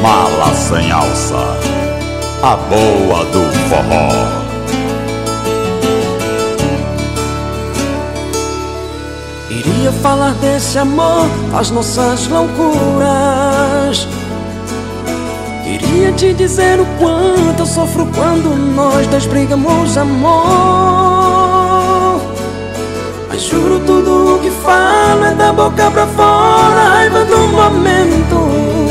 Mala sem alça, a boa do forró. Iria falar desse amor, as nossas loucuras. Iria te dizer o quanto eu sofro quando nós dois brigamos, amor. Mas juro, tudo o que falo é da boca pra fora, a raiva do momento.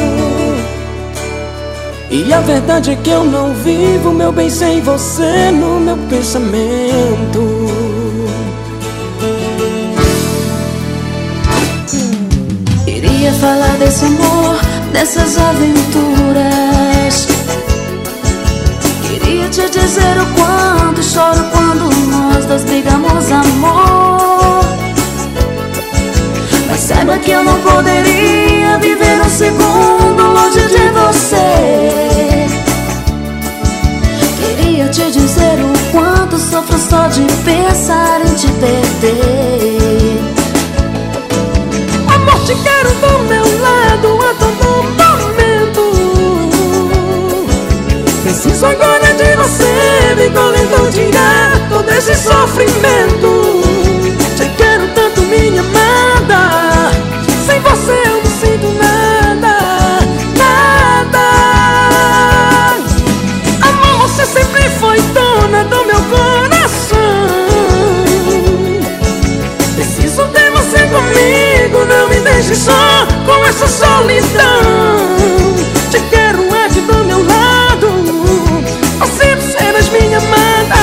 E a verdade é que eu não vivo meu bem sem você no meu pensamento. Iria falar desse amor, dessas aventuras. Queria te dizer o quanto choro quando nós dois brigamos, amor. Mas saiba que eu não poderia viver um segundo longe de você. Queria te dizer o quanto sofro só de pensar em te perder. Amor, te quero do meu lado a todo momento. Preciso agora de você, me colhendo tirar todo esse sofrimento. Te quero tanto, minha amada, sem você eu não sinto nada, nada. Amor, você sempre foi dona do meu coração. Preciso ter você comigo, não me deixe só com essa solidão. Te quero aqui do meu lado, pra sempre serás minha amada.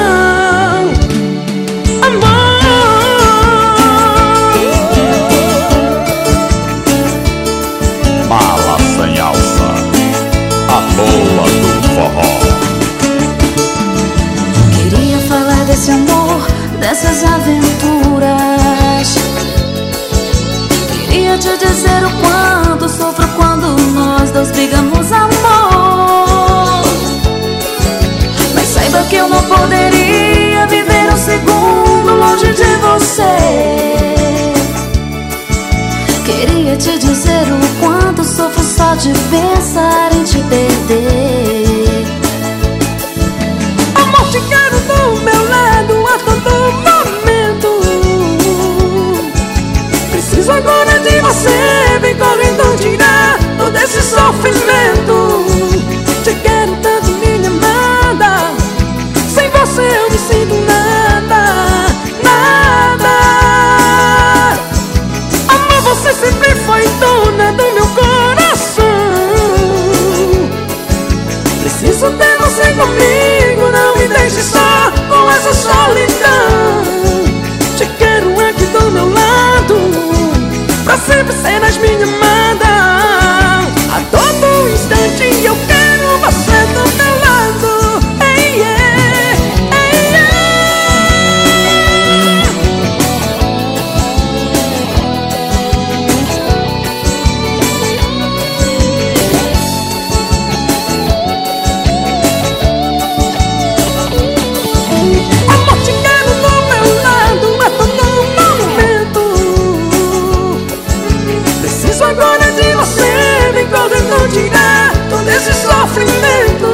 Mala sem alça, a boa do forró. Queria falar desse amor, dessas aventuras. Queria te dizer o quanto sofro quando nós dois brigamos, amor. Mas saiba que eu não poderia viver um segundo longe de você. Queria te dizer o quanto sofro só de pensar em te perder. Amor, te quero do meu lado a todo momento. Preciso agora de você, vem correndo tirar todo esse sofrimento. Te quero tanto, minha amada, sem você eu não sinto nada, nada. Amor, você sempre foi dona do meu coração. Preciso ter você comigo, não me deixe só com essa solidão. Te quero aqui do meu lado, pra sempre serás minha amada. A todo instante eu quero você do meu lado. Ei, yeah, ei, amor, te quero do meu lado a todo momento. Preciso agora de você, vem correndo tirar todo esse sofrimento.